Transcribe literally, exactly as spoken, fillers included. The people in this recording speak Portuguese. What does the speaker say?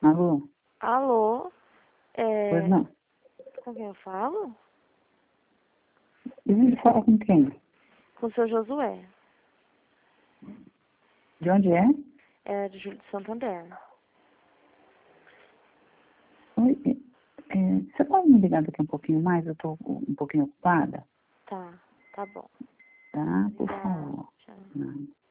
Alô? Alô? É... Pois não. Com quem eu falo? E você fala com quem? Com o seu Josué. De onde é? É de Júlio de Santander. Oi, é, é, você pode me ligar daqui um pouquinho mais? Eu estou um pouquinho ocupada. Tá, tá bom. Tá? Por Tá, favor. tchau. Não.